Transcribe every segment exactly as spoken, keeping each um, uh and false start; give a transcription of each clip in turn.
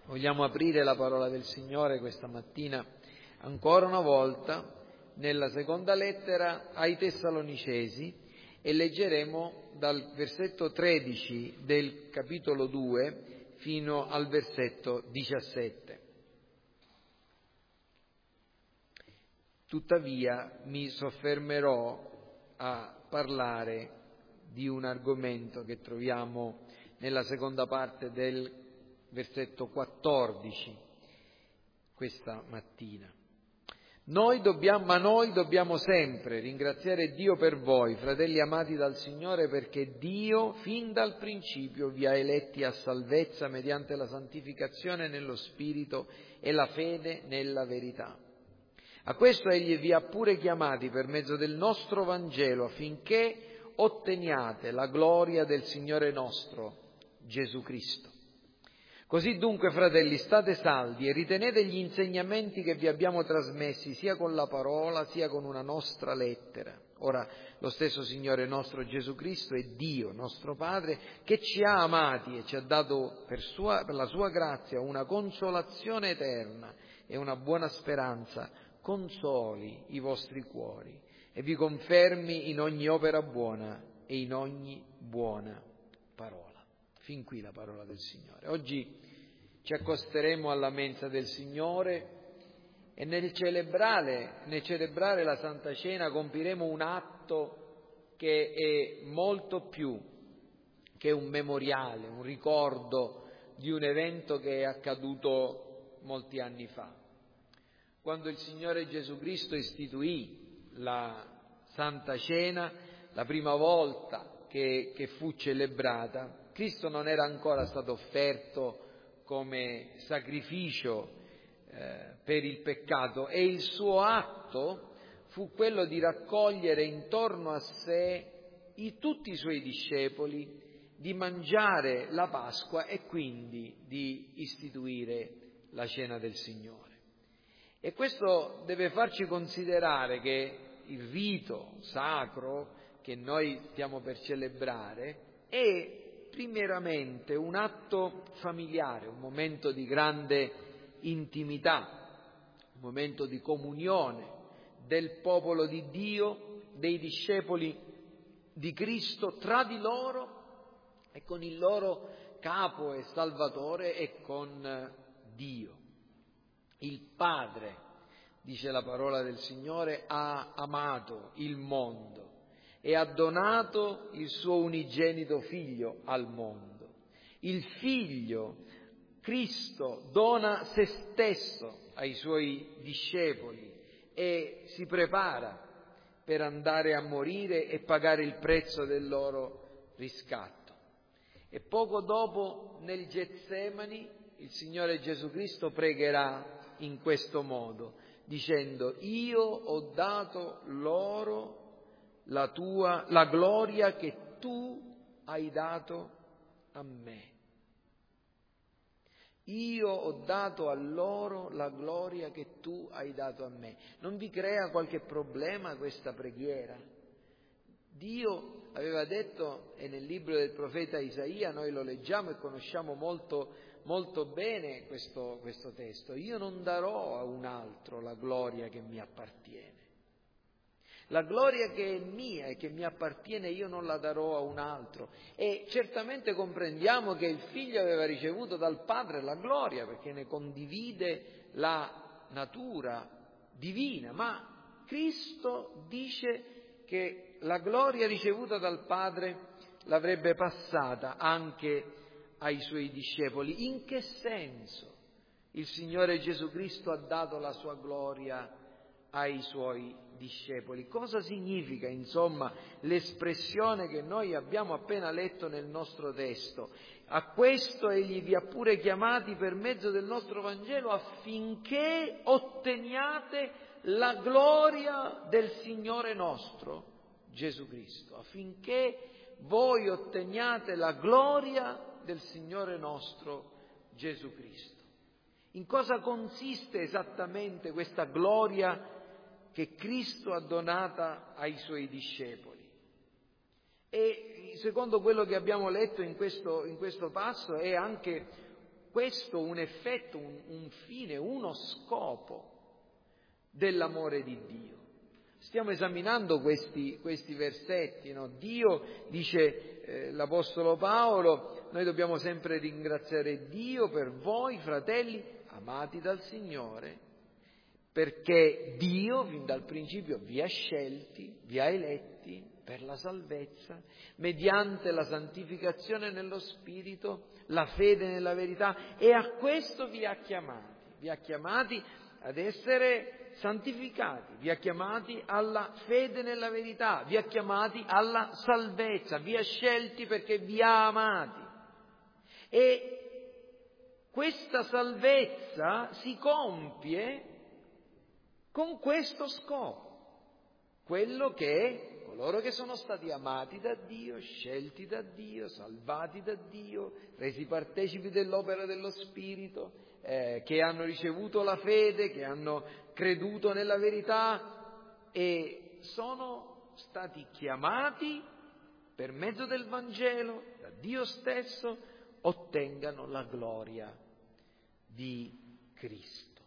Vogliamo aprire la parola del Signore questa mattina ancora una volta nella seconda lettera ai Tessalonicesi e leggeremo dal versetto tredici del capitolo due fino al versetto diciassette. Tuttavia mi soffermerò a parlare di un argomento che troviamo nella seconda parte del versetto quattordici questa mattina. Noi dobbiamo, ma noi dobbiamo sempre ringraziare Dio per voi, fratelli amati dal Signore, perché Dio fin dal principio vi ha eletti a salvezza mediante la santificazione nello Spirito e la fede nella verità. A questo Egli vi ha pure chiamati per mezzo del nostro Vangelo, affinché otteniate la gloria del Signore nostro, Gesù Cristo. Così dunque, fratelli, state saldi e ritenete gli insegnamenti che vi abbiamo trasmessi sia con la parola sia con una nostra lettera. Ora, lo stesso Signore nostro Gesù Cristo è Dio, nostro Padre, che ci ha amati e ci ha dato per, sua, per la sua grazia una consolazione eterna e una buona speranza. Consoli i vostri cuori e vi confermi in ogni opera buona e in ogni buona parola. Fin qui la parola del Signore. Oggi ci accosteremo alla mensa del Signore e nel celebrare, nel celebrare la Santa Cena compiremo un atto che è molto più che un memoriale, un ricordo di un evento che è accaduto molti anni fa. Quando il Signore Gesù Cristo istituì la Santa Cena, la prima volta che, che fu celebrata, Cristo non era ancora stato offerto come sacrificio eh, per il peccato e il suo atto fu quello di raccogliere intorno a sé i, tutti i suoi discepoli, di mangiare la Pasqua e quindi di istituire la Cena del Signore. E questo deve farci considerare che il rito sacro che noi stiamo per celebrare è primeramente un atto familiare, un momento di grande intimità, un momento di comunione del popolo di Dio, dei discepoli di Cristo tra di loro e con il loro capo e Salvatore e con Dio. Il Padre, dice la parola del Signore, ha amato il mondo e ha donato il suo unigenito Figlio al mondo. Il Figlio, Cristo, dona se stesso ai suoi discepoli e si prepara per andare a morire e pagare il prezzo del loro riscatto. E poco dopo, nel Getsemani, il Signore Gesù Cristo pregherà in questo modo, dicendo: io ho dato loro la tua, la gloria che tu hai dato a me. Io ho dato a loro la gloria che tu hai dato a me. Non vi crea qualche problema questa preghiera? Dio aveva detto, e nel libro del profeta Isaia noi lo leggiamo e conosciamo molto, molto bene questo, questo testo: io non darò a un altro la gloria che mi appartiene. La gloria che è mia e che mi appartiene io non la darò a un altro. E certamente comprendiamo che il Figlio aveva ricevuto dal Padre la gloria perché ne condivide la natura divina, ma Cristo dice che la gloria ricevuta dal Padre l'avrebbe passata anche ai Suoi discepoli. In che senso il Signore Gesù Cristo ha dato la Sua gloria ai Suoi discepoli? Cosa significa, insomma, l'espressione che noi abbiamo appena letto nel nostro testo? A questo Egli vi ha pure chiamati per mezzo del nostro Vangelo affinché otteniate la gloria del Signore nostro Gesù Cristo, affinché voi otteniate la gloria del Signore nostro Gesù Cristo. In cosa consiste esattamente questa gloria che Cristo ha donata ai Suoi discepoli? E secondo quello che abbiamo letto in questo, in questo passo è anche questo un effetto, un, un fine, uno scopo dell'amore di Dio. Stiamo esaminando questi, questi versetti, no? Dio, dice eh, l'Apostolo Paolo, noi dobbiamo sempre ringraziare Dio per voi, fratelli, amati dal Signore, perché Dio, fin dal principio, vi ha scelti, vi ha eletti per la salvezza, mediante la santificazione nello Spirito, la fede nella verità, e a questo vi ha chiamati, vi ha chiamati ad essere santificati, vi ha chiamati alla fede nella verità, vi ha chiamati alla salvezza, vi ha scelti perché vi ha amati. E questa salvezza si compie con questo scopo, quello che coloro che sono stati amati da Dio, scelti da Dio, salvati da Dio, resi partecipi dell'opera dello Spirito, eh, che hanno ricevuto la fede, che hanno creduto nella verità e sono stati chiamati per mezzo del Vangelo da Dio stesso, ottengano la gloria di Cristo.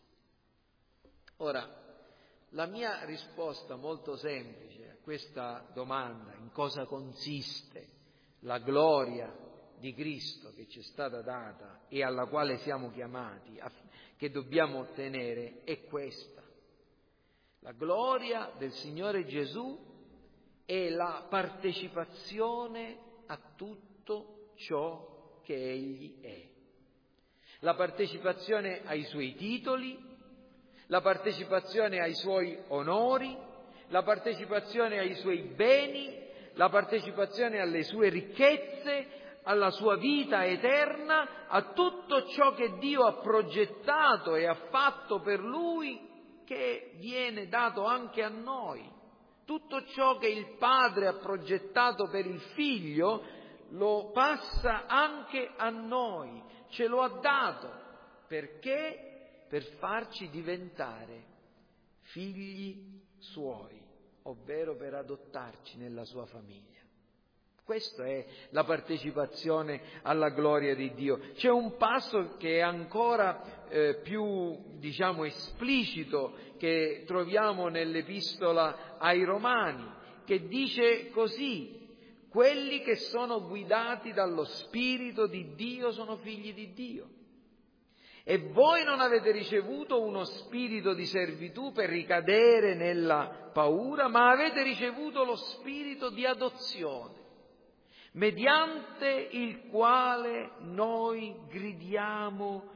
Ora, la mia risposta molto semplice a questa domanda, in cosa consiste la gloria di Cristo che ci è stata data e alla quale siamo chiamati, che dobbiamo ottenere, è questa. La gloria del Signore Gesù è la partecipazione a tutto ciò che Egli è. La partecipazione ai Suoi titoli, la partecipazione ai Suoi onori, la partecipazione ai Suoi beni, la partecipazione alle Sue ricchezze, alla Sua vita eterna, a tutto ciò che Dio ha progettato e ha fatto per Lui, che viene dato anche a noi. Tutto ciò che il Padre ha progettato per il Figlio lo passa anche a noi, ce lo ha dato. Perché? Per farci diventare figli Suoi, ovvero per adottarci nella Sua famiglia. Questa è la partecipazione alla gloria di Dio. C'è un passo che è ancora eh, più, diciamo, esplicito, che troviamo nell'Epistola ai Romani, che dice così: quelli che sono guidati dallo Spirito di Dio sono figli di Dio. E voi non avete ricevuto uno spirito di servitù per ricadere nella paura, ma avete ricevuto lo spirito di adozione, mediante il quale noi gridiamo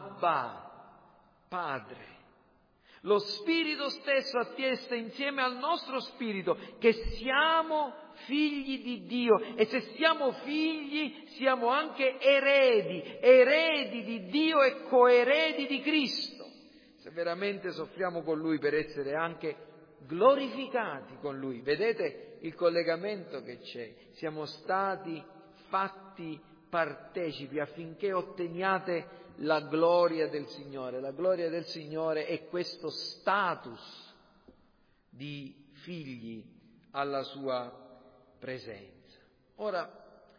Abbà, Padre. Lo Spirito stesso attesta insieme al nostro spirito che siamo figli di Dio, e se siamo figli siamo anche eredi, eredi di Dio e coeredi di Cristo, se veramente soffriamo con Lui per essere anche glorificati con Lui. Vedete il collegamento che c'è? Siamo stati fatti partecipi affinché otteniate la gloria del Signore. La gloria del Signore è questo status di figli alla Sua presenza. Ora,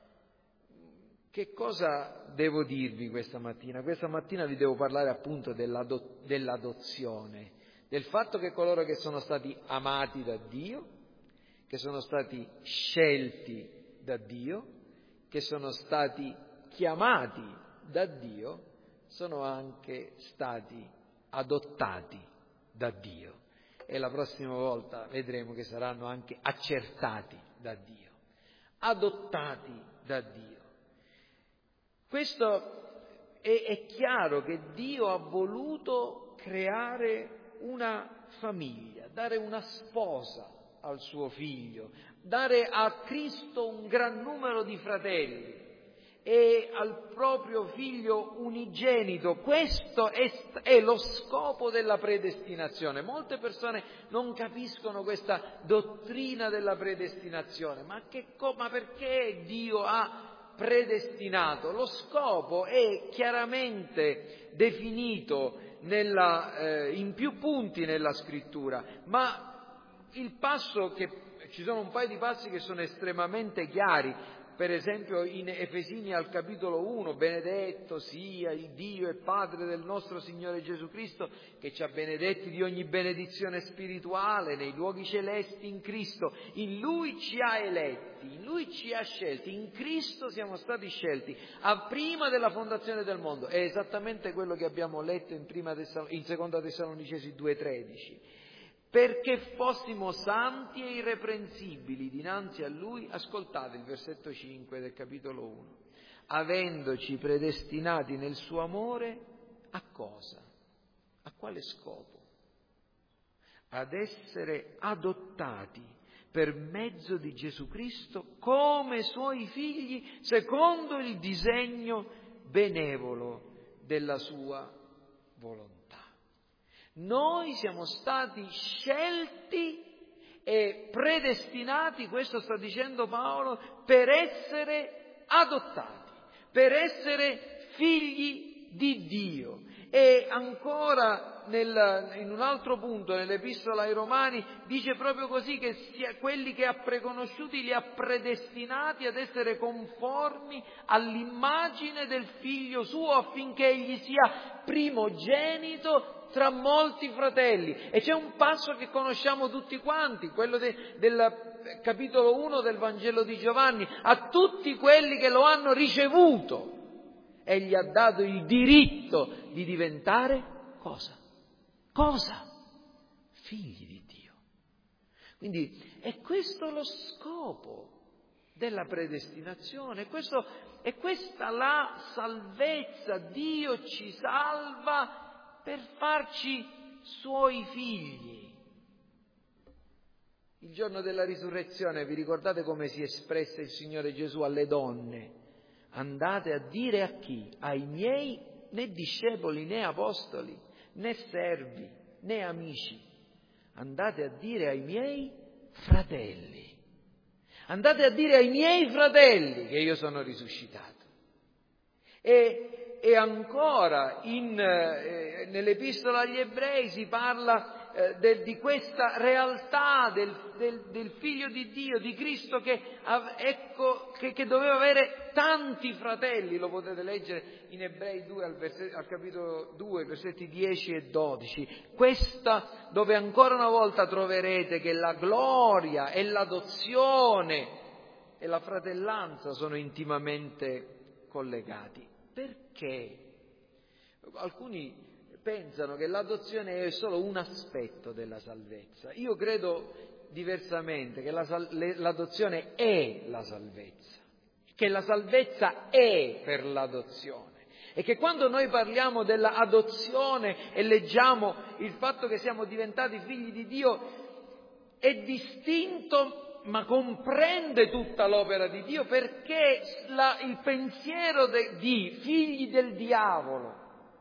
che cosa devo dirvi questa mattina? Questa mattina vi devo parlare appunto dell'ado- dell'adozione, del fatto che coloro che sono stati amati da Dio, che sono stati scelti da Dio, che sono stati chiamati da Dio, sono anche stati adottati da Dio. E la prossima volta vedremo che saranno anche accertati da Dio, adottati da Dio. Questo è, è chiaro che Dio ha voluto creare una famiglia, dare una sposa al suo figlio, dare a Cristo un gran numero di fratelli e al proprio figlio unigenito. Questo è, è lo scopo della predestinazione. Molte persone non capiscono questa dottrina della predestinazione. Ma, che, ma perché Dio ha predestinato? Lo scopo è chiaramente definito nella, eh, in più punti nella Scrittura, ma il passo che ci sono un paio di passi che sono estremamente chiari. per esempio in Efesini al capitolo uno, benedetto sia il Dio e Padre del nostro Signore Gesù Cristo, che ci ha benedetti di ogni benedizione spirituale nei luoghi celesti in Cristo. In Lui ci ha eletti, in Lui ci ha scelti, in Cristo siamo stati scelti, a prima della fondazione del mondo. È esattamente quello che abbiamo letto in, prima Tessal- in seconda Tessalonicesi due tredici. Perché fossimo santi e irreprensibili dinanzi a Lui, ascoltate il versetto cinque del capitolo uno, avendoci predestinati nel suo amore, a cosa? A quale scopo? Ad essere adottati per mezzo di Gesù Cristo come Suoi figli, secondo il disegno benevolo della Sua volontà. Noi siamo stati scelti e predestinati, questo sta dicendo Paolo, per essere adottati, per essere figli di Dio. E ancora nel, in un altro punto nell'Epistola ai Romani dice proprio così, che sia, quelli che ha preconosciuti li ha predestinati ad essere conformi all'immagine del Figlio suo, affinché egli sia primogenito tra molti fratelli. E c'è un passo che conosciamo tutti quanti, quello de, del capitolo uno del Vangelo di Giovanni: a tutti quelli che lo hanno ricevuto egli ha dato il diritto di diventare cosa? Cosa? Figli di Dio. Quindi è questo lo scopo della predestinazione, questo, è questa la salvezza. Dio ci salva per farci Suoi figli. Il giorno della risurrezione, vi ricordate come si espresse il Signore Gesù alle donne? Andate a dire a chi? Ai miei né discepoli, né apostoli, né servi, né amici. Andate a dire ai miei fratelli. Andate a dire ai miei fratelli che io sono risuscitato. E, e ancora in, eh, nell'Epistola agli Ebrei si parla eh, del, di questa realtà del, del, del Figlio di Dio, di Cristo, che, ecco, che, che doveva avere tanti fratelli. Lo potete leggere in Ebrei due al, verset, al capitolo due, versetti dieci e dodici. Questa dove ancora una volta troverete che la gloria e l'adozione e la fratellanza sono intimamente collegati. Perché? Alcuni pensano che l'adozione è solo un aspetto della salvezza. Io credo diversamente, che la, l'adozione è la salvezza, che la salvezza è per l'adozione, e che quando noi parliamo dell'adozione e leggiamo il fatto che siamo diventati figli di Dio, è distinto ma comprende tutta l'opera di Dio, perché la, il pensiero de, di figli del diavolo,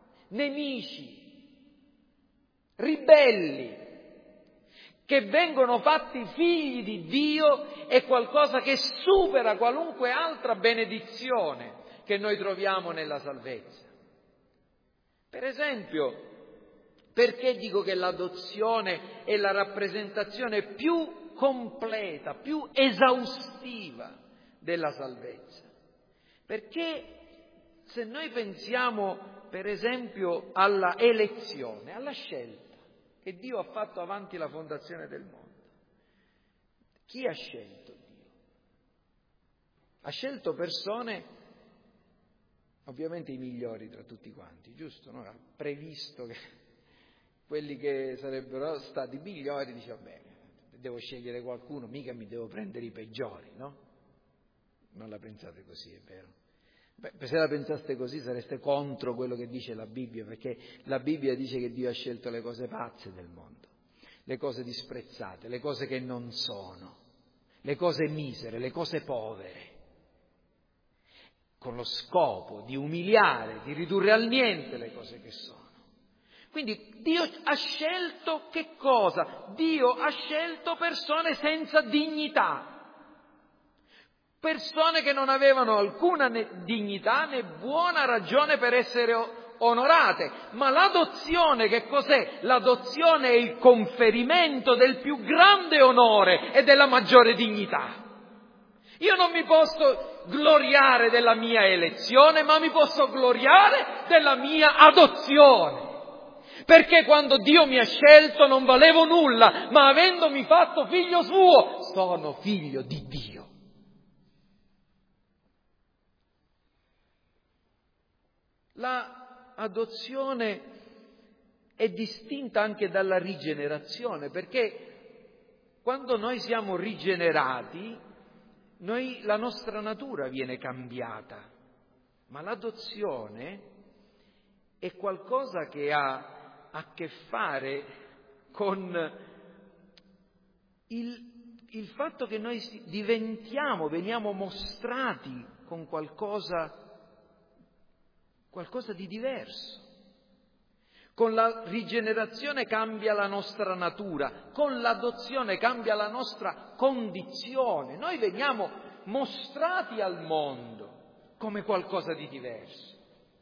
nemici, ribelli, che vengono fatti figli di Dio, è qualcosa che supera qualunque altra benedizione che noi troviamo nella salvezza. Per esempio, perché dico che l'adozione è la rappresentazione più completa, più esaustiva della salvezza? Perché se noi pensiamo per esempio alla elezione, alla scelta che Dio ha fatto avanti la fondazione del mondo, chi ha scelto Dio? Ha scelto persone, ovviamente i migliori tra tutti quanti, giusto? No? Ha previsto che quelli che sarebbero stati migliori, dice vabbè, devo scegliere qualcuno, mica mi devo prendere i peggiori, no? Non la pensate così, è vero? Beh, se la pensaste così sareste contro quello che dice la Bibbia, perché la Bibbia dice che Dio ha scelto le cose pazze del mondo, le cose disprezzate, le cose che non sono, le cose misere, le cose povere, con lo scopo di umiliare, di ridurre al niente le cose che sono. Quindi Dio ha scelto che cosa? Dio ha scelto persone senza dignità. Persone che non avevano alcuna né dignità né buona ragione per essere onorate. Ma l'adozione che cos'è? L'adozione è il conferimento del più grande onore e della maggiore dignità. Io non mi posso gloriare della mia elezione, ma mi posso gloriare della mia adozione. Perché quando Dio mi ha scelto non valevo nulla, ma avendomi fatto figlio suo, sono figlio di Dio. La adozione è distinta anche dalla rigenerazione, perché quando noi siamo rigenerati, noi, la nostra natura viene cambiata, ma l'adozione è qualcosa che ha a che fare con il, il fatto che noi diventiamo, veniamo mostrati con qualcosa, qualcosa di diverso. Con la rigenerazione cambia la nostra natura, con l'adozione cambia la nostra condizione. Noi veniamo mostrati al mondo come qualcosa di diverso.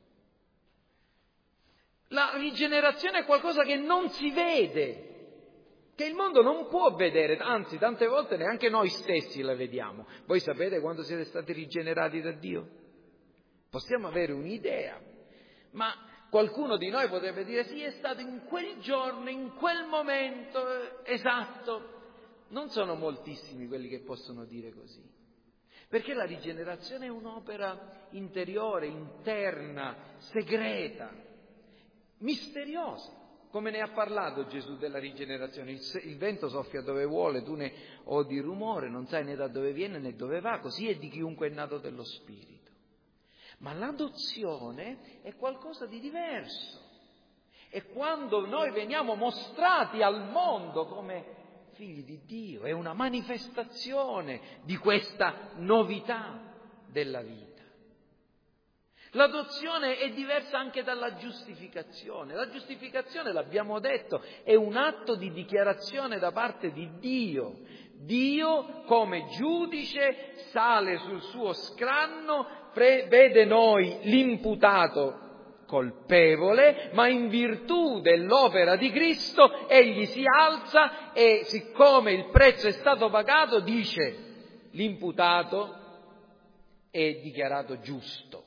La rigenerazione è qualcosa che non si vede, che il mondo non può vedere, anzi tante volte neanche noi stessi la vediamo. Voi sapete quando siete stati rigenerati da Dio? Possiamo avere un'idea, ma qualcuno di noi potrebbe dire sì, è stato in quel giorno, in quel momento esatto. Non sono moltissimi quelli che possono dire così, perché la rigenerazione è un'opera interiore, interna, segreta, misteriosa, come ne ha parlato Gesù della rigenerazione. Il, il vento soffia dove vuole, tu ne odi il rumore, non sai né da dove viene né dove va, così è di chiunque è nato dello Spirito. Ma l'adozione è qualcosa di diverso. È quando noi veniamo mostrati al mondo come figli di Dio, è una manifestazione di questa novità della vita. L'adozione è diversa anche dalla giustificazione. La giustificazione, l'abbiamo detto, è un atto di dichiarazione da parte di Dio. Dio, come giudice, sale sul suo scranno, pre- vede noi l'imputato colpevole, ma in virtù dell'opera di Cristo egli si alza e, siccome il prezzo è stato pagato, dice l'imputato è dichiarato giusto.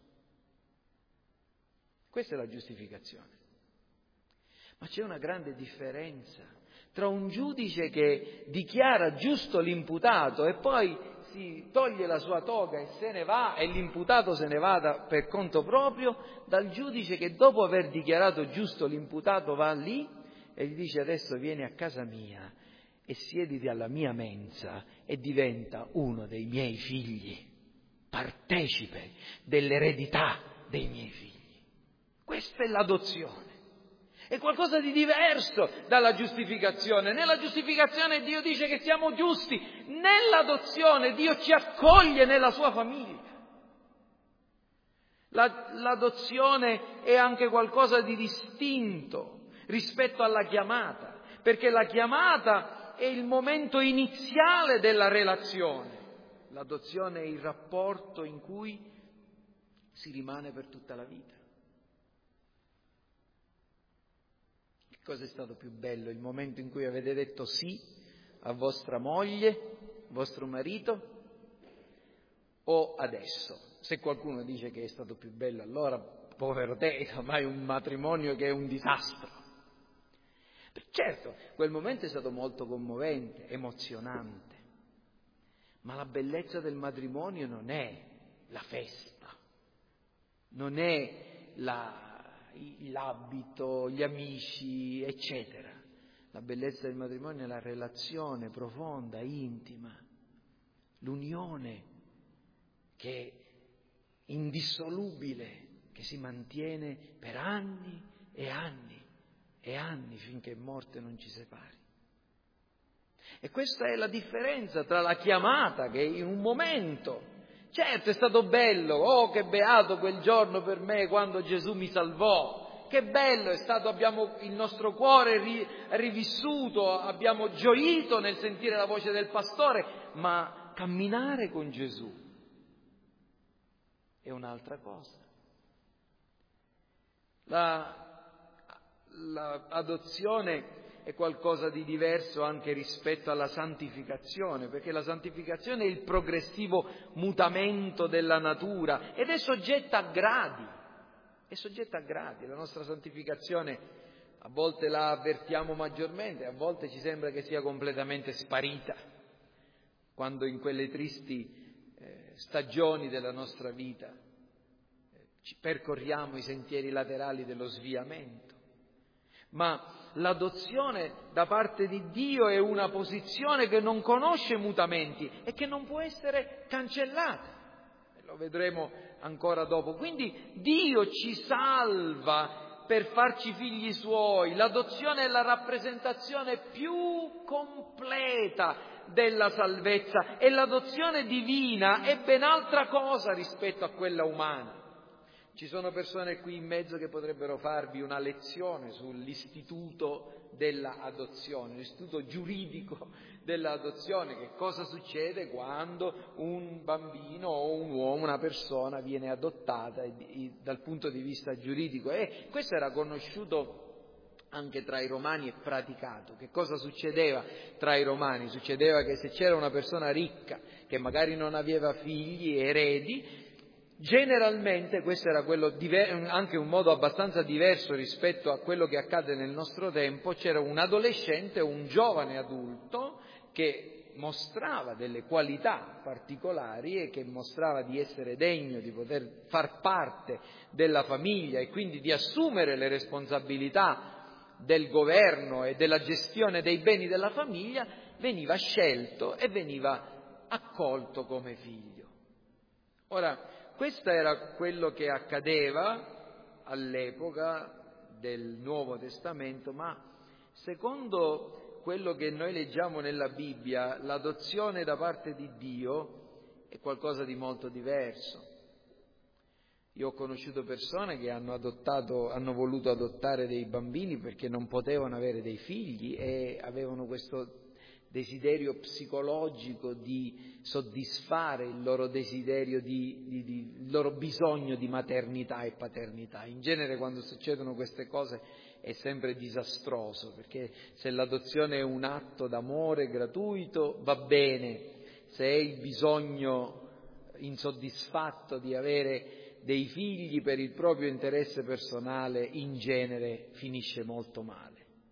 Questa è la giustificazione. Ma c'è una grande differenza tra un giudice che dichiara giusto l'imputato e poi si toglie la sua toga e se ne va e l'imputato se ne vada per conto proprio, dal giudice che dopo aver dichiarato giusto l'imputato va lì e gli dice adesso vieni a casa mia e siediti alla mia mensa e diventa uno dei miei figli, partecipe dell'eredità dei miei figli. Questa è l'adozione. È qualcosa di diverso dalla giustificazione. Nella giustificazione Dio dice che siamo giusti. Nell'adozione Dio ci accoglie nella sua famiglia. La, l'adozione è anche qualcosa di distinto rispetto alla chiamata, perché la chiamata è il momento iniziale della relazione. L'adozione è il rapporto in cui si rimane per tutta la vita. Cosa è stato più bello? Il momento in cui avete detto sì a vostra moglie, vostro marito, o adesso? Se qualcuno dice che è stato più bello, allora povero te, ormai un matrimonio che è un disastro. Certo, quel momento è stato molto commovente, emozionante, ma la bellezza del matrimonio non è la festa, non è la l'abito, gli amici, eccetera. La bellezza del matrimonio è la relazione profonda, intima, l'unione che è indissolubile, che si mantiene per anni e anni e anni finché morte non ci separi. E questa è la differenza tra la chiamata, che in un momento, certo è stato bello, oh che beato quel giorno per me quando Gesù mi salvò, che bello è stato, abbiamo il nostro cuore ri, rivissuto, abbiamo gioito nel sentire la voce del pastore, ma camminare con Gesù è un'altra cosa. La, la adozione è qualcosa di diverso anche rispetto alla santificazione, perché la santificazione è il progressivo mutamento della natura ed è soggetta a gradi, è soggetta a gradi. La nostra santificazione a volte la avvertiamo maggiormente, a volte ci sembra che sia completamente sparita, quando in quelle tristi eh, stagioni della nostra vita eh, ci percorriamo i sentieri laterali dello sviamento. Ma l'adozione da parte di Dio è una posizione che non conosce mutamenti e che non può essere cancellata. E lo vedremo ancora dopo. Quindi Dio ci salva per farci figli Suoi. L'adozione è la rappresentazione più completa della salvezza e l'adozione divina è ben altra cosa rispetto a quella umana. Ci sono persone qui in mezzo che potrebbero farvi una lezione sull'istituto dell'adozione, l'istituto giuridico dell'adozione, che cosa succede quando un bambino o un uomo, una persona viene adottata dal punto di vista giuridico. E questo era conosciuto anche tra i romani e praticato. Che cosa succedeva tra i romani? Succedeva che se c'era una persona ricca che magari non aveva figli, eredi, generalmente, questo era quello diver- anche un modo abbastanza diverso rispetto a quello che accade nel nostro tempo, c'era un adolescente o un giovane adulto che mostrava delle qualità particolari e che mostrava di essere degno di poter far parte della famiglia e quindi di assumere le responsabilità del governo e della gestione dei beni della famiglia, veniva scelto e veniva accolto come figlio. Ora, questo era quello che accadeva all'epoca del Nuovo Testamento, ma secondo quello che noi leggiamo nella Bibbia, l'adozione da parte di Dio è qualcosa di molto diverso. Io ho conosciuto persone che hanno adottato, hanno voluto adottare dei bambini perché non potevano avere dei figli e avevano questo desiderio psicologico di soddisfare il loro desiderio, di, di, di, il loro bisogno di maternità e paternità. In genere quando succedono queste cose è sempre disastroso, perché se l'adozione è un atto d'amore gratuito va bene, se è il bisogno insoddisfatto di avere dei figli per il proprio interesse personale, in genere finisce molto male.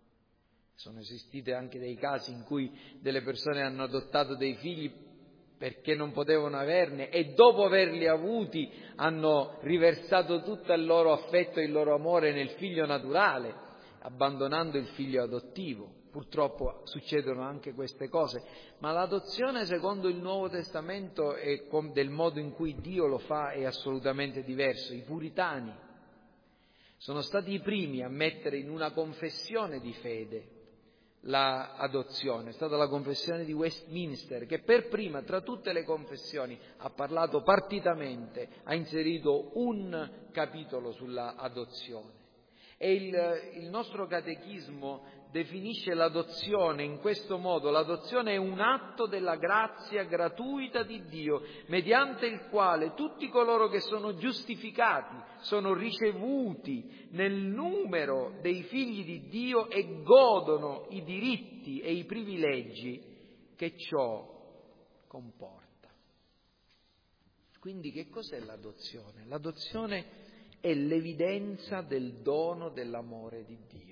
Sono esistiti anche dei casi in cui delle persone hanno adottato dei figli perché non potevano averne e dopo averli avuti hanno riversato tutto il loro affetto e il loro amore nel figlio naturale, abbandonando il figlio adottivo. Purtroppo succedono anche queste cose, ma l'adozione secondo il Nuovo Testamento e del modo in cui Dio lo fa è assolutamente diverso. I puritani sono stati i primi a mettere in una confessione di fede l'adozione, è stata la confessione di Westminster che per prima tra tutte le confessioni ha parlato partitamente, ha inserito un capitolo sulla adozione. E il, il nostro catechismo definisce l'adozione in questo modo: l'adozione è un atto della grazia gratuita di Dio, mediante il quale tutti coloro che sono giustificati sono ricevuti nel numero dei figli di Dio e godono i diritti e i privilegi che ciò comporta. Quindi che cos'è l'adozione? L'adozione è l'evidenza del dono dell'amore di Dio.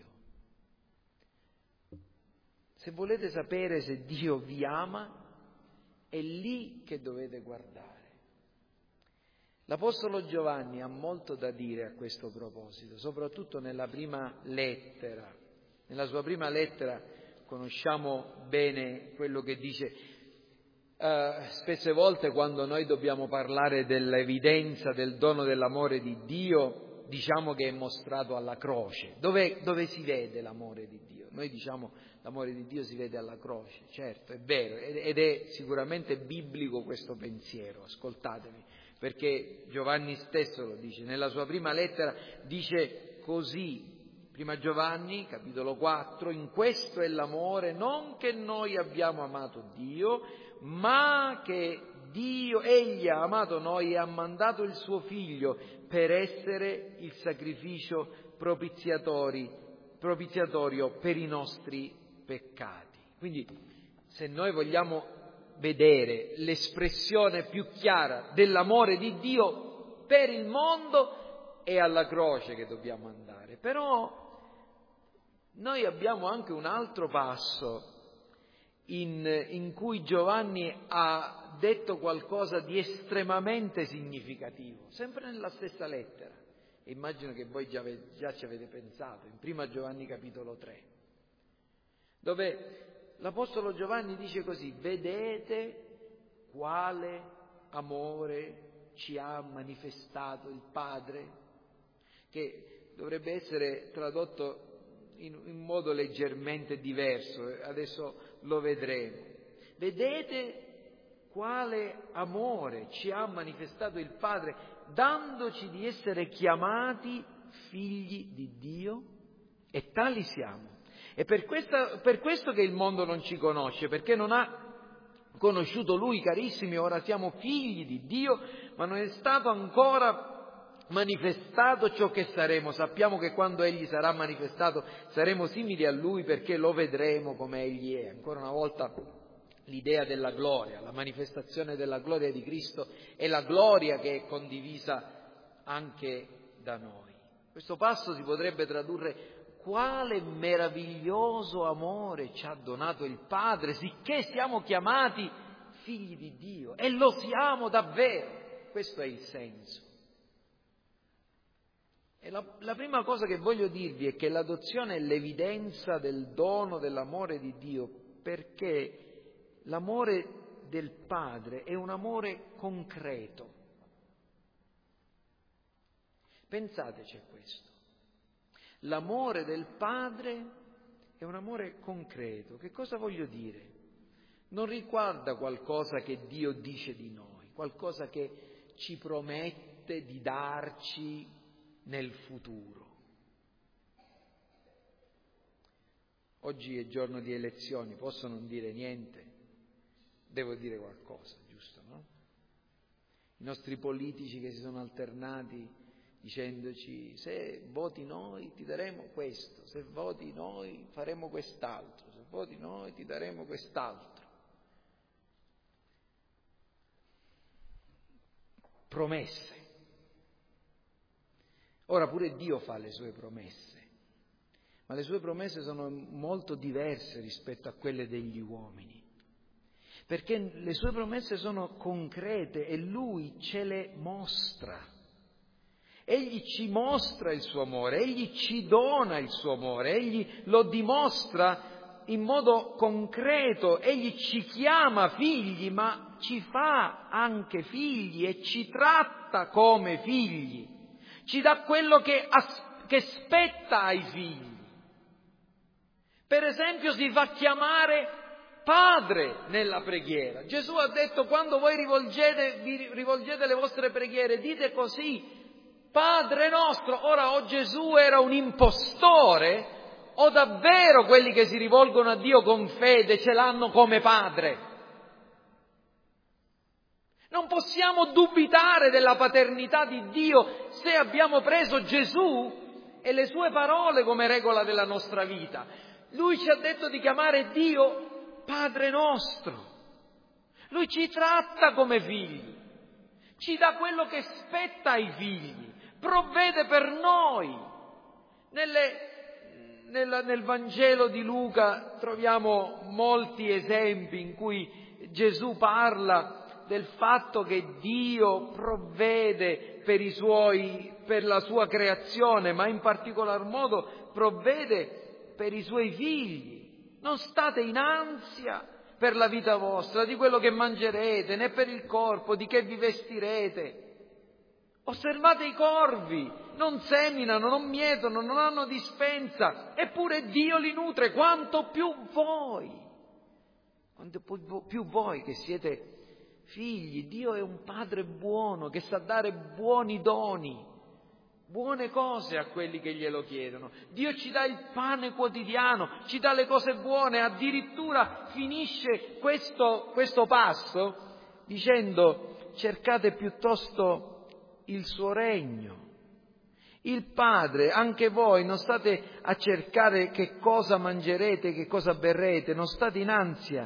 Se volete sapere se Dio vi ama, è lì che dovete guardare. L'Apostolo Giovanni ha molto da dire a questo proposito, soprattutto nella prima lettera. Nella sua prima lettera conosciamo bene quello che dice. Uh, spesse volte quando noi dobbiamo parlare dell'evidenza del dono dell'amore di Dio, diciamo che è mostrato alla croce. Dove, dove si vede l'amore di Dio? Noi diciamo l'amore di Dio si vede alla croce, certo, è vero, ed è sicuramente biblico questo pensiero, ascoltatemi, perché Giovanni stesso lo dice, nella sua prima lettera dice così, prima Giovanni, capitolo quattro, in questo è l'amore, non che noi abbiamo amato Dio, ma che Dio, Egli ha amato noi e ha mandato il suo Figlio per essere il sacrificio propiziatori propiziatorio per i nostri peccati. Quindi, se noi vogliamo vedere l'espressione più chiara dell'amore di Dio per il mondo, è alla croce che dobbiamo andare. Però noi abbiamo anche un altro passo in, in cui Giovanni ha detto qualcosa di estremamente significativo, sempre nella stessa lettera. E immagino che voi già, già ci avete pensato, in prima Giovanni capitolo tre, dove l'Apostolo Giovanni dice così: vedete quale amore ci ha manifestato il Padre, che dovrebbe essere tradotto in un modo leggermente diverso, adesso lo vedremo. Vedete quale amore ci ha manifestato il Padre, dandoci di essere chiamati figli di Dio? E tali siamo. È per, questa, per questo che il mondo non ci conosce, perché non ha conosciuto Lui, carissimi. Ora siamo figli di Dio, ma non è stato ancora manifestato ciò che saremo. Sappiamo che quando Egli sarà manifestato saremo simili a Lui, perché lo vedremo come Egli è. Ancora una volta l'idea della gloria, la manifestazione della gloria di Cristo è la gloria che è condivisa anche da noi. Questo passo si potrebbe tradurre: quale meraviglioso amore ci ha donato il Padre, sicché siamo chiamati figli di Dio, e lo siamo davvero. Questo è il senso. E la, la prima cosa che voglio dirvi è che l'adozione è l'evidenza del dono dell'amore di Dio, perché l'amore del Padre è un amore concreto. Pensateci a questo. L'amore del Padre è un amore concreto. Che cosa voglio dire? Non riguarda qualcosa che Dio dice di noi, qualcosa che ci promette di darci nel futuro. Oggi è giorno di elezioni, posso non dire niente? Devo dire qualcosa, giusto, no? I nostri politici che si sono alternati dicendoci: se voti noi ti daremo questo, se voti noi faremo quest'altro, se voti noi ti daremo quest'altro. Promesse. Ora pure Dio fa le sue promesse, ma le sue promesse sono molto diverse rispetto a quelle degli uomini, perché le sue promesse sono concrete e Lui ce le mostra. Egli ci mostra il suo amore, Egli ci dona il suo amore, Egli lo dimostra in modo concreto, Egli ci chiama figli, ma ci fa anche figli e ci tratta come figli, ci dà quello che, as- che spetta ai figli. Per esempio, si fa chiamare Padre nella preghiera. Gesù ha detto: quando voi rivolgete, vi rivolgete le vostre preghiere, dite così: Padre nostro. Ora, o Gesù era un impostore, o davvero quelli che si rivolgono a Dio con fede ce l'hanno come Padre? Non possiamo dubitare della paternità di Dio se abbiamo preso Gesù e le sue parole come regola della nostra vita. Lui ci ha detto di chiamare Dio Padre nostro. Lui ci tratta come figli, ci dà quello che spetta ai figli, provvede per noi. Nelle, nella, nel Vangelo di Luca troviamo molti esempi in cui Gesù parla del fatto che Dio provvede per i suoi, per la sua creazione, ma in particolar modo provvede per i suoi figli. Non state in ansia per la vita vostra, di quello che mangerete, né per il corpo, di che vi vestirete. Osservate i corvi, non seminano, non mietono, non hanno dispensa, eppure Dio li nutre, quanto più voi, quanto più voi che siete figli. Dio è un Padre buono che sa dare buoni doni, buone cose a quelli che glielo chiedono. Dio ci dà il pane quotidiano, ci dà le cose buone, addirittura finisce questo, questo passo dicendo: cercate piuttosto il suo regno, Il Padre, anche voi, non state a cercare che cosa mangerete, che cosa berrete, non state in ansia,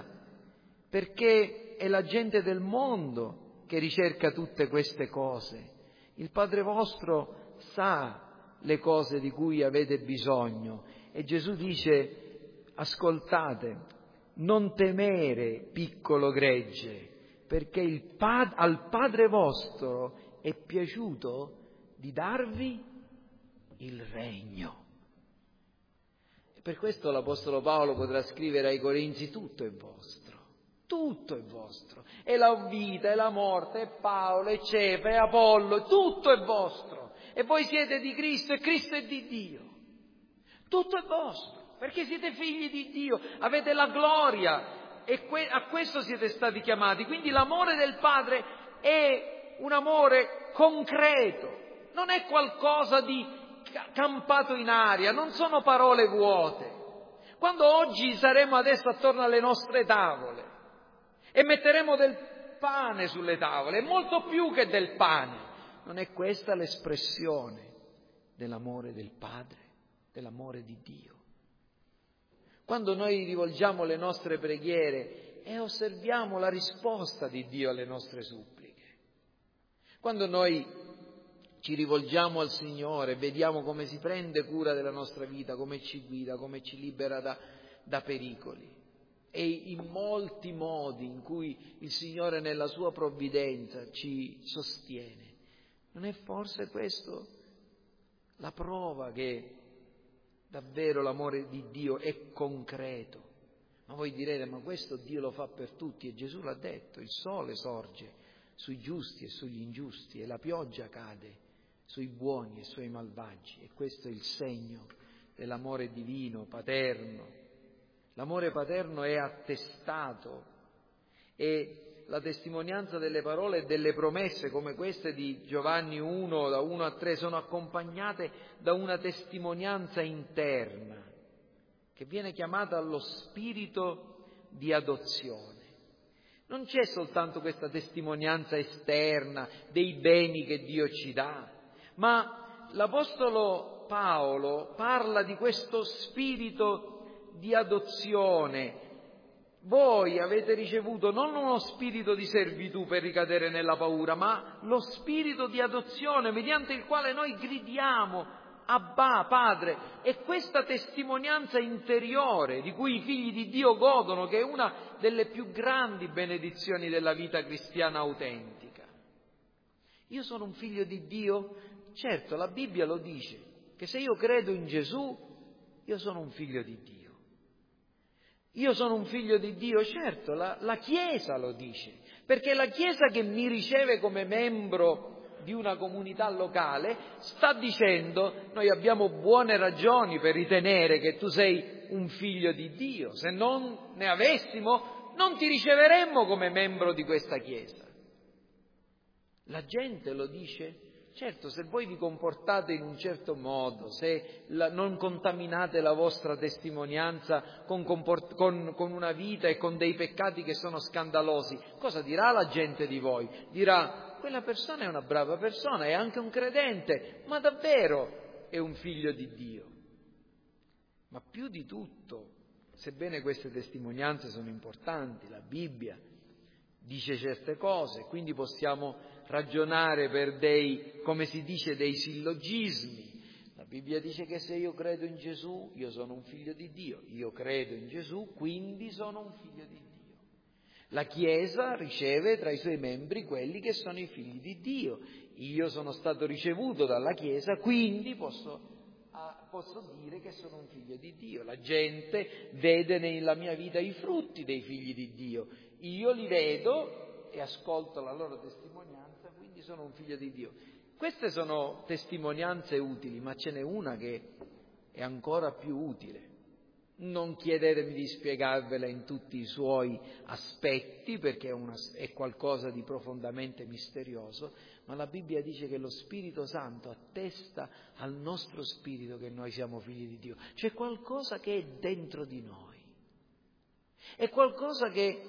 perché è la gente del mondo che ricerca tutte queste cose. Il Padre vostro sa le cose di cui avete bisogno. E Gesù dice: ascoltate, non temere, piccolo gregge, perché il pad- al Padre vostro è piaciuto di darvi il regno. E per questo l'Apostolo Paolo potrà scrivere ai Corinzi: tutto è vostro, tutto è vostro, è la vita, è la morte, è Paolo, è Cefa, è Apollo, tutto è vostro, e voi siete di Cristo e Cristo è di Dio. Tutto è vostro, perché siete figli di Dio, avete la gloria e que- a questo siete stati chiamati. Quindi l'amore del Padre è un amore concreto, non è qualcosa di campato in aria, non sono parole vuote. Quando oggi saremo adesso attorno alle nostre tavole e metteremo del pane sulle tavole, è molto più che del pane. Non è questa l'espressione dell'amore del Padre, dell'amore di Dio? Quando noi rivolgiamo le nostre preghiere e osserviamo la risposta di Dio alle nostre suppliche, quando noi ci rivolgiamo al Signore, vediamo come si prende cura della nostra vita, come ci guida, come ci libera da, da pericoli, e in molti modi in cui il Signore nella sua provvidenza ci sostiene, non è forse questo la prova che davvero l'amore di Dio è concreto? Ma voi direte: ma questo Dio lo fa per tutti, e Gesù l'ha detto: il sole sorge sui giusti e sugli ingiusti, e la pioggia cade sui buoni e sui malvagi. E questo è il segno dell'amore divino, paterno. L'amore paterno è attestato, e la testimonianza delle parole e delle promesse come queste di Giovanni uno, da uno a tre, sono accompagnate da una testimonianza interna che viene chiamata lo spirito di adozione. Non c'è soltanto questa testimonianza esterna dei beni che Dio ci dà, ma l'Apostolo Paolo parla di questo spirito di adozione. Voi avete ricevuto non uno spirito di servitù per ricadere nella paura, ma lo spirito di adozione, mediante il quale noi gridiamo: Abbà, Padre. E questa testimonianza interiore di cui i figli di Dio godono, che è una delle più grandi benedizioni della vita cristiana autentica. Io sono un figlio di Dio? Certo, la Bibbia lo dice, che se io credo in Gesù, io sono un figlio di Dio. Io sono un figlio di Dio, certo, la, la Chiesa lo dice, perché la Chiesa che mi riceve come membro di una comunità locale sta dicendo: noi abbiamo buone ragioni per ritenere che tu sei un figlio di Dio, se non ne avessimo non ti riceveremmo come membro di questa Chiesa. La gente lo dice. Certo, se voi vi comportate in un certo modo, se la, non contaminate la vostra testimonianza con, comport- con, con una vita e con dei peccati che sono scandalosi, cosa dirà la gente di voi? Dirà: quella persona è una brava persona, è anche un credente, ma davvero è un figlio di Dio. Ma più di tutto, sebbene queste testimonianze sono importanti, la Bibbia dice certe cose, quindi possiamo ragionare per dei, come si dice, dei sillogismi. La Bibbia dice che se io credo in Gesù, io sono un figlio di Dio. Io credo in Gesù, quindi sono un figlio di Dio. La Chiesa riceve tra i suoi membri quelli che sono i figli di Dio. Io sono stato ricevuto dalla Chiesa, quindi posso, ah, posso dire che sono un figlio di Dio. La gente vede nella mia vita i frutti dei figli di Dio. Io li vedo e ascolto la loro testimonianza, quindi sono un figlio di Dio. Queste sono testimonianze utili, ma ce n'è una che è ancora più utile. Non chiedetemi di spiegarvela in tutti i suoi aspetti, perché è, una, è qualcosa di profondamente misterioso, ma la Bibbia dice che lo Spirito Santo attesta al nostro spirito che noi siamo figli di Dio. C'è qualcosa che è dentro di noi, è qualcosa che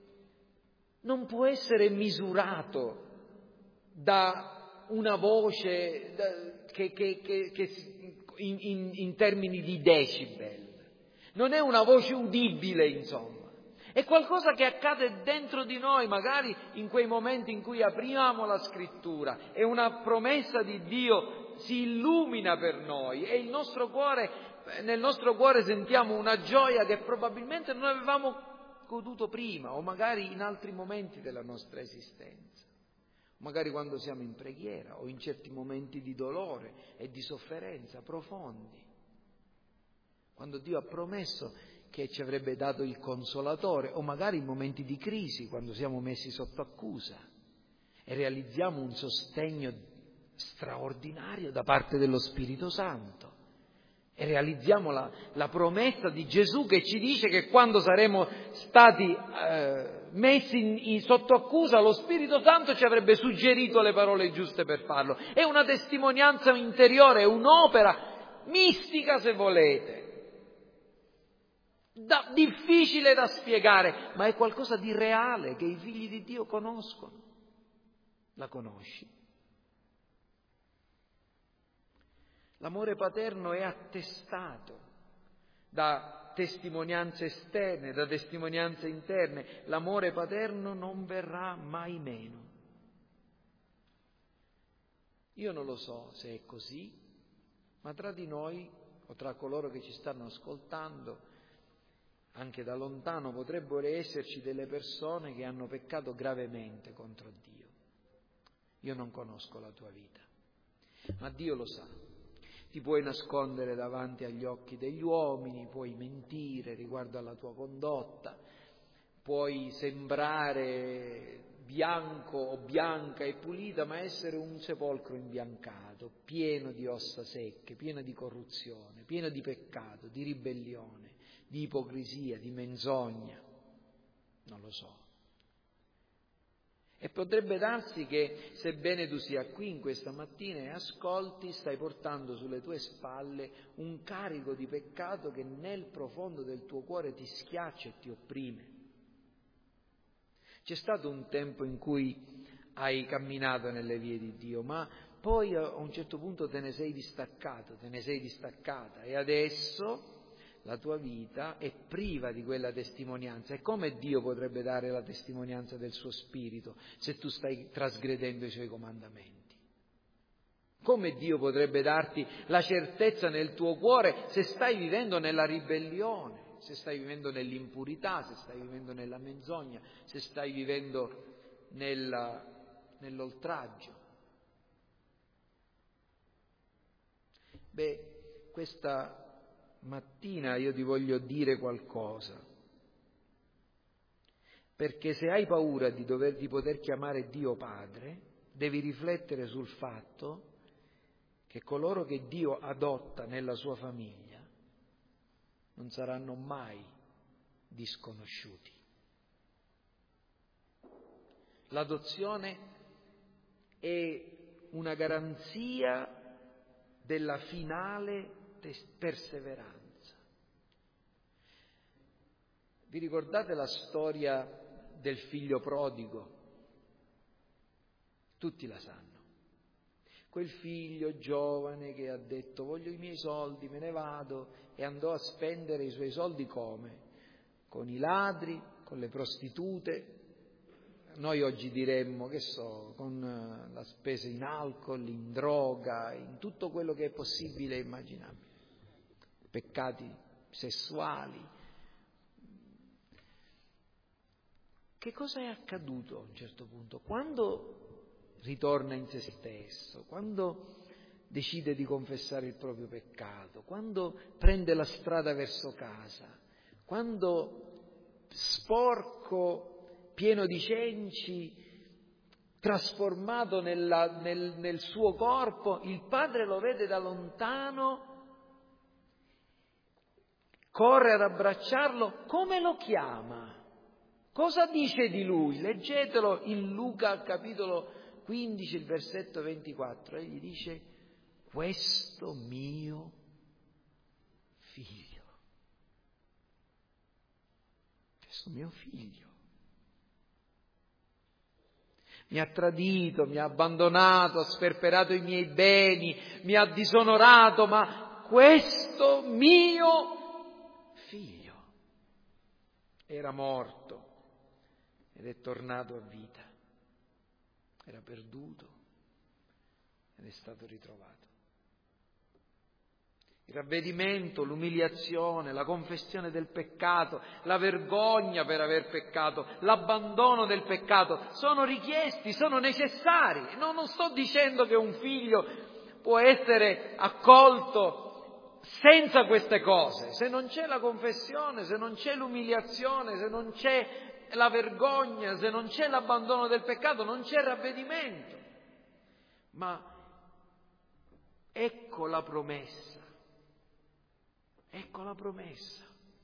non può essere misurato da una voce che, che, che, che in, in, in termini di decibel, non è una voce udibile, insomma. È qualcosa che accade dentro di noi, magari in quei momenti in cui apriamo la Scrittura, è una promessa di Dio, si illumina per noi e il nostro cuore, nel nostro cuore sentiamo una gioia che probabilmente non avevamo goduto prima o magari in altri momenti della nostra esistenza, magari quando siamo in preghiera o in certi momenti di dolore e di sofferenza profondi, quando Dio ha promesso che ci avrebbe dato il Consolatore, o magari in momenti di crisi, quando siamo messi sotto accusa e realizziamo un sostegno straordinario da parte dello Spirito Santo e realizziamo la, la promessa di Gesù che ci dice che quando saremo stati eh, messi in, in, sotto accusa, lo Spirito Santo ci avrebbe suggerito le parole giuste per farlo. È una testimonianza interiore, è un'opera mistica, se volete. Da, difficile da spiegare, ma è qualcosa di reale che i figli di Dio conoscono. La conosci? L'amore paterno è attestato da testimonianze esterne, da testimonianze interne. L'amore paterno non verrà mai meno. Io non lo so se è così, ma tra di noi o tra coloro che ci stanno ascoltando, anche da lontano, potrebbero esserci delle persone che hanno peccato gravemente contro Dio. Io non conosco la tua vita, ma Dio lo sa. Ti puoi nascondere davanti agli occhi degli uomini, puoi mentire riguardo alla tua condotta, puoi sembrare bianco o bianca e pulita, ma essere un sepolcro imbiancato, pieno di ossa secche, pieno di corruzione, pieno di peccato, di ribellione, di ipocrisia, di menzogna, non lo so. E potrebbe darsi che, sebbene tu sia qui in questa mattina e ascolti, stai portando sulle tue spalle un carico di peccato che nel profondo del tuo cuore ti schiaccia e ti opprime. C'è stato un tempo in cui hai camminato nelle vie di Dio, ma poi a un certo punto te ne sei distaccato, te ne sei distaccata e adesso la tua vita è priva di quella testimonianza. E come Dio potrebbe dare la testimonianza del suo Spirito se tu stai trasgredendo i suoi comandamenti? Come Dio potrebbe darti la certezza nel tuo cuore se stai vivendo nella ribellione, se stai vivendo nell'impurità, se stai vivendo nella menzogna, se stai vivendo nella, nell'oltraggio? Beh, questa mattina io ti voglio dire qualcosa, perché se hai paura di, dover, di poter chiamare Dio Padre, devi riflettere sul fatto che coloro che Dio adotta nella sua famiglia non saranno mai disconosciuti. L'adozione è una garanzia della finale perseveranza. Vi ricordate la storia del figlio prodigo? Tutti la sanno. Quel figlio giovane che ha detto voglio i miei soldi, me ne vado, e andò a spendere i suoi soldi come? Con i ladri, con le prostitute. Noi oggi diremmo, che so, con la spesa in alcol, in droga, in tutto quello che è possibile e immaginabile. Peccati sessuali. Che cosa è accaduto a un certo punto? Quando ritorna in se stesso, quando decide di confessare il proprio peccato, quando prende la strada verso casa, quando sporco, pieno di cenci, trasformato nella, nel, nel suo corpo, il padre lo vede da lontano, corre ad abbracciarlo, come lo chiama? Cosa dice di lui? Leggetelo in Luca capitolo quindici, il versetto ventiquattro. Egli dice, questo mio figlio. Questo mio figlio. mi ha tradito, mi ha abbandonato, ha sperperato i miei beni, mi ha disonorato, ma questo mio figlio era morto ed è tornato a vita, era perduto ed è stato ritrovato. Il ravvedimento, l'umiliazione, la confessione del peccato, la vergogna per aver peccato, l'abbandono del peccato sono richiesti, sono necessari. No, non sto dicendo che un figlio può essere accolto senza queste cose. Se non c'è la confessione, se non c'è l'umiliazione, se non c'è la vergogna, se non c'è l'abbandono del peccato, non c'è ravvedimento. Ma ecco la promessa. Ecco la promessa.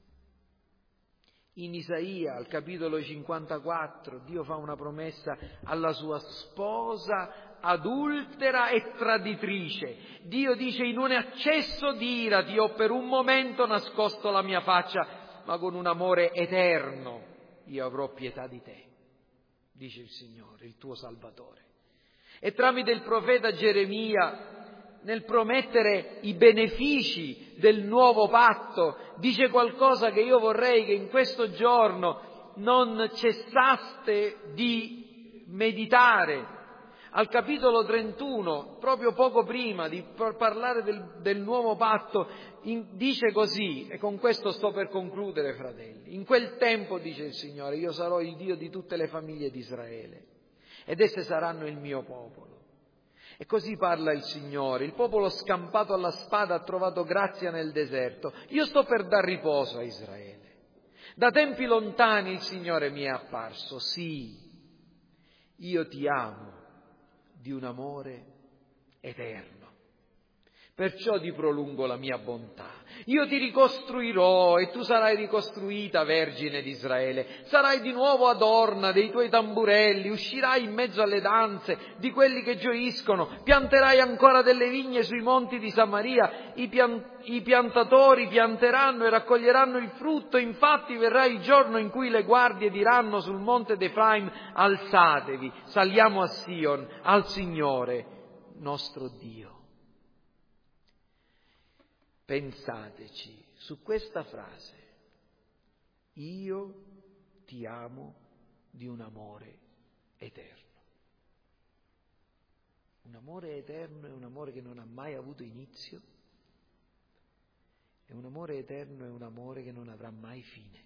In Isaia, al capitolo cinquantaquattro, Dio fa una promessa alla sua sposa adultera e traditrice. Dio dice: in un accesso di ira ti ho per un momento nascosto la mia faccia, ma con un amore eterno io avrò pietà di te, dice il Signore, il tuo Salvatore. E tramite il profeta Geremia, nel promettere i benefici del nuovo patto, dice qualcosa che io vorrei che in questo giorno non cessaste di meditare. Al capitolo trentuno, proprio poco prima di parlare del, del nuovo patto, in, dice così, e con questo sto per concludere, fratelli: in quel tempo, dice il Signore, io sarò il Dio di tutte le famiglie di Israele, ed esse saranno il mio popolo. E così parla il Signore: il popolo scampato alla spada ha trovato grazia nel deserto. Io sto per dar riposo a Israele. Da tempi lontani il Signore mi è apparso. Sì, io ti amo di un amore eterno. Perciò ti prolungo la mia bontà. Io ti ricostruirò e tu sarai ricostruita, Vergine di Israele. Sarai di nuovo adorna dei tuoi tamburelli, uscirai in mezzo alle danze di quelli che gioiscono, pianterai ancora delle vigne sui monti di Samaria, i, pian- i piantatori pianteranno e raccoglieranno il frutto, infatti verrà il giorno in cui le guardie diranno sul monte d'Efraim: alzatevi, saliamo a Sion, al Signore nostro Dio. Pensateci su questa frase: io ti amo di un amore eterno. Un amore eterno è un amore che non ha mai avuto inizio, e un amore eterno è un amore che non avrà mai fine.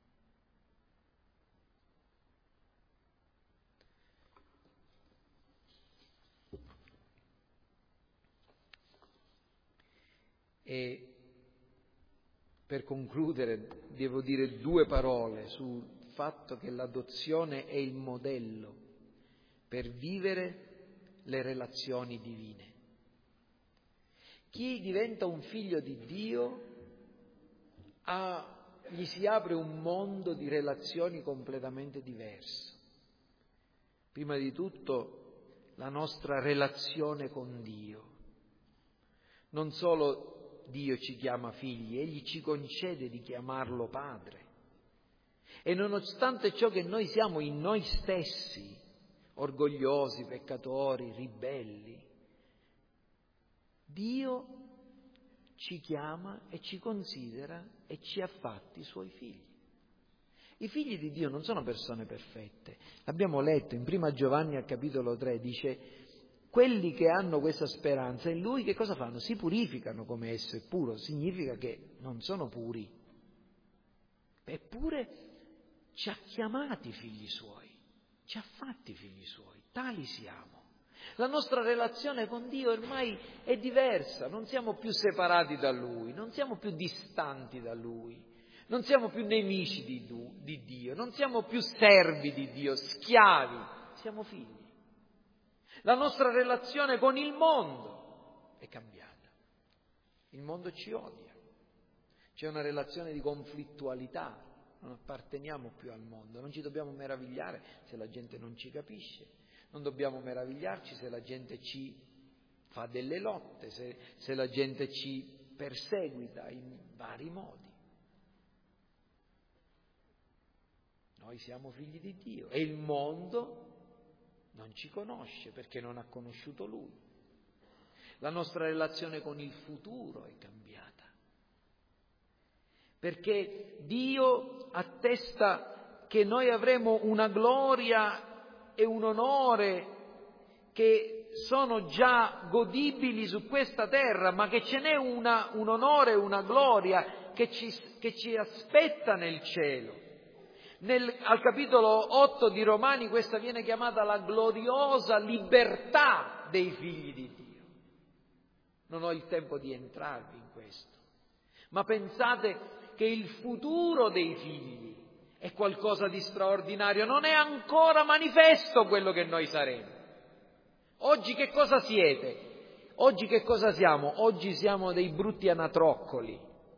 E per concludere devo dire due parole sul fatto che l'adozione è il modello per vivere le relazioni divine. Chi diventa un figlio di Dio ha, gli si apre un mondo di relazioni completamente diverso. Prima di tutto la nostra relazione con Dio. Non solo Dio ci chiama figli, Egli ci concede di chiamarlo Padre. E nonostante ciò che noi siamo in noi stessi, orgogliosi, peccatori, ribelli, Dio ci chiama e ci considera e ci ha fatti suoi figli. I figli di Dio non sono persone perfette. L'abbiamo letto in prima Giovanni al capitolo tre, dice: quelli che hanno questa speranza in Lui che cosa fanno? Si purificano come esso è puro. Significa che non sono puri. Eppure ci ha chiamati figli Suoi, ci ha fatti figli Suoi, tali siamo. La nostra relazione con Dio ormai è diversa, non siamo più separati da Lui, non siamo più distanti da Lui, non siamo più nemici di, di Dio, non siamo più servi di Dio, schiavi, siamo figli. La nostra relazione con il mondo è cambiata. Il mondo ci odia. C'è una relazione di conflittualità. Non apparteniamo più al mondo. Non ci dobbiamo meravigliare se la gente non ci capisce. Non dobbiamo meravigliarci se la gente ci fa delle lotte, se, se la gente ci perseguita in vari modi. Noi siamo figli di Dio e il mondo non ci conosce perché non ha conosciuto Lui. La nostra relazione con il futuro è cambiata, perché Dio attesta che noi avremo una gloria e un onore che sono già godibili su questa terra, ma che ce n'è una, un onore e una gloria che ci, che ci aspetta nel cielo. Nel, al capitolo otto di Romani questa viene chiamata la gloriosa libertà dei figli di Dio. Non ho il tempo di entrarvi in questo, ma pensate che il futuro dei figli è qualcosa di straordinario, non è ancora manifesto quello che noi saremo. Oggi che cosa siete? Oggi che cosa siamo? Oggi siamo dei brutti anatroccoli.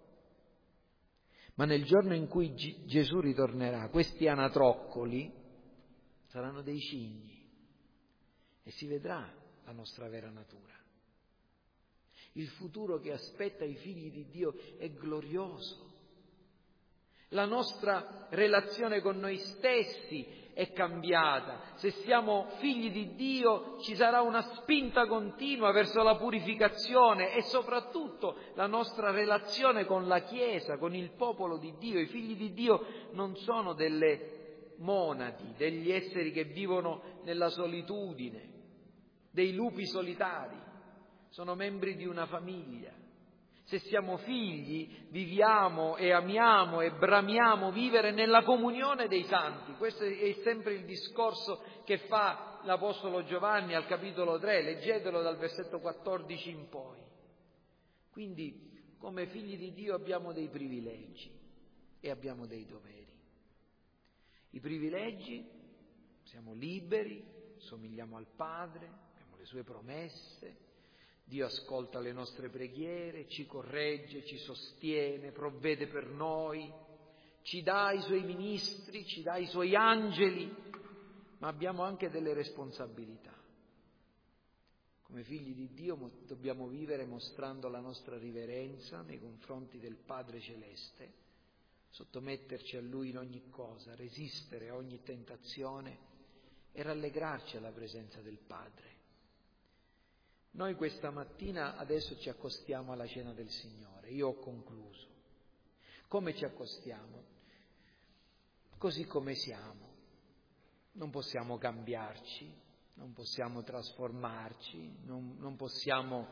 Ma nel giorno in cui G- Gesù ritornerà, questi anatroccoli saranno dei cigni e si vedrà la nostra vera natura. Il futuro che aspetta i figli di Dio è glorioso. La nostra relazione con noi stessi è cambiata. Se siamo figli di Dio ci sarà una spinta continua verso la purificazione e soprattutto la nostra relazione con la Chiesa, con il popolo di Dio. I figli di Dio non sono delle monadi, degli esseri che vivono nella solitudine, dei lupi solitari, sono membri di una famiglia. Se siamo figli, viviamo e amiamo e bramiamo vivere nella comunione dei santi. Questo è sempre il discorso che fa l'Apostolo Giovanni al capitolo tre, leggetelo dal versetto quattordici in poi. Quindi, come figli di Dio abbiamo dei privilegi e abbiamo dei doveri. I privilegi, siamo liberi, somigliamo al Padre, abbiamo le sue promesse. Dio ascolta le nostre preghiere, ci corregge, ci sostiene, provvede per noi, ci dà i suoi ministri, ci dà i suoi angeli, ma abbiamo anche delle responsabilità. Come figli di Dio dobbiamo vivere mostrando la nostra riverenza nei confronti del Padre Celeste, sottometterci a Lui in ogni cosa, resistere a ogni tentazione e rallegrarci alla presenza del Padre. Noi questa mattina adesso ci accostiamo alla cena del Signore, io ho concluso. Come ci accostiamo? Così come siamo. Non possiamo cambiarci, non possiamo trasformarci, non, non possiamo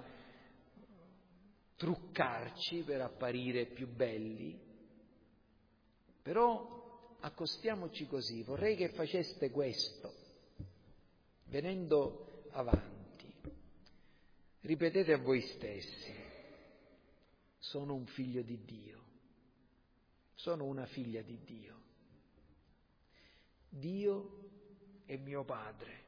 truccarci per apparire più belli, però accostiamoci così. Vorrei che faceste questo, venendo avanti. Ripetete a voi stessi, sono un figlio di Dio, sono una figlia di Dio. Dio è mio Padre,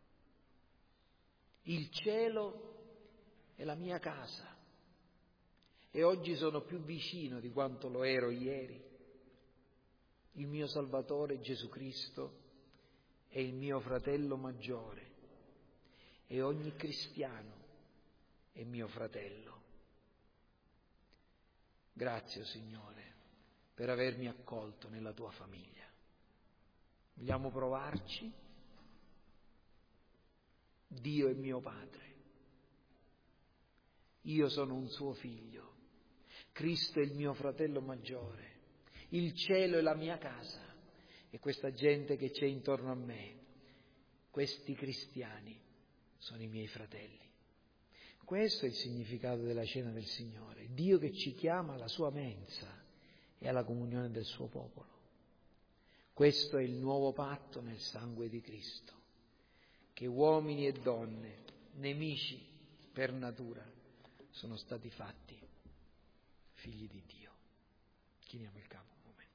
il cielo è la mia casa e oggi sono più vicino di quanto lo ero ieri. Il mio Salvatore Gesù Cristo è il mio fratello maggiore e ogni cristiano è mio fratello. Grazie, Signore, per avermi accolto nella tua famiglia. Vogliamo provarci? Dio è mio Padre. Io sono un suo figlio. Cristo è il mio fratello maggiore. Il cielo è la mia casa. E questa gente che c'è intorno a me, questi cristiani, sono i miei fratelli. Questo è il significato della cena del Signore, Dio che ci chiama alla sua mensa e alla comunione del suo popolo. Questo è il nuovo patto nel sangue di Cristo, che uomini e donne, nemici per natura, sono stati fatti figli di Dio. Chiniamo il capo un momento.